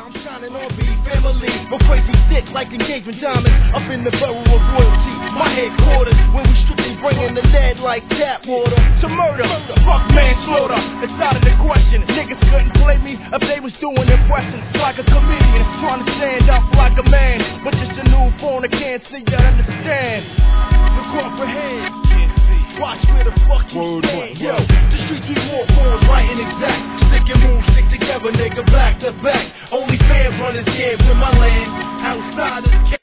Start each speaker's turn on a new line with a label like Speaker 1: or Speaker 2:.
Speaker 1: I'm shining on B family. But crazy sick like engagement diamonds up in the barrel of royalty. My headquarters, when we strictly bringing the lead like tap water to murder. Fuck manslaughter, it's out of the question. Niggas couldn't play me if they was doing impressions like a comedian trying to stand up like a man. But just a new phone, I can't see, y'all understand. To comprehend, watch where the fuck you stand.